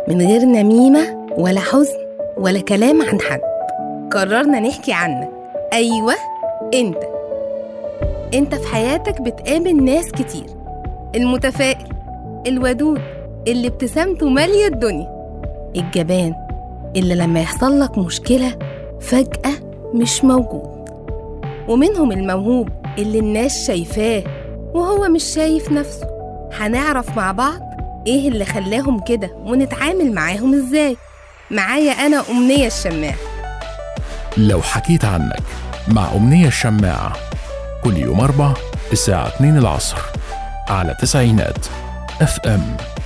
من غير نميمة ولا حزن ولا كلام عن حد. قررنا نحكي عنك. أيوة، انت في حياتك بتقابل ناس كتير، المتفائل، الودود، اللي ابتسامته مالية الدنيا، الجبان اللي لما يحصل لك مشكلة فجأة مش موجود، ومنهم الموهوب اللي الناس شايفاه وهو مش شايف نفسه. هنعرف مع بعض ايه اللي خلاهم كده ونتعامل معاهم ازاي. معايا أنا أمنية الشماع. لو حكيت عنك مع أمنية الشماعة، كل يوم 4 الساعة 2 العصر على 90 FM.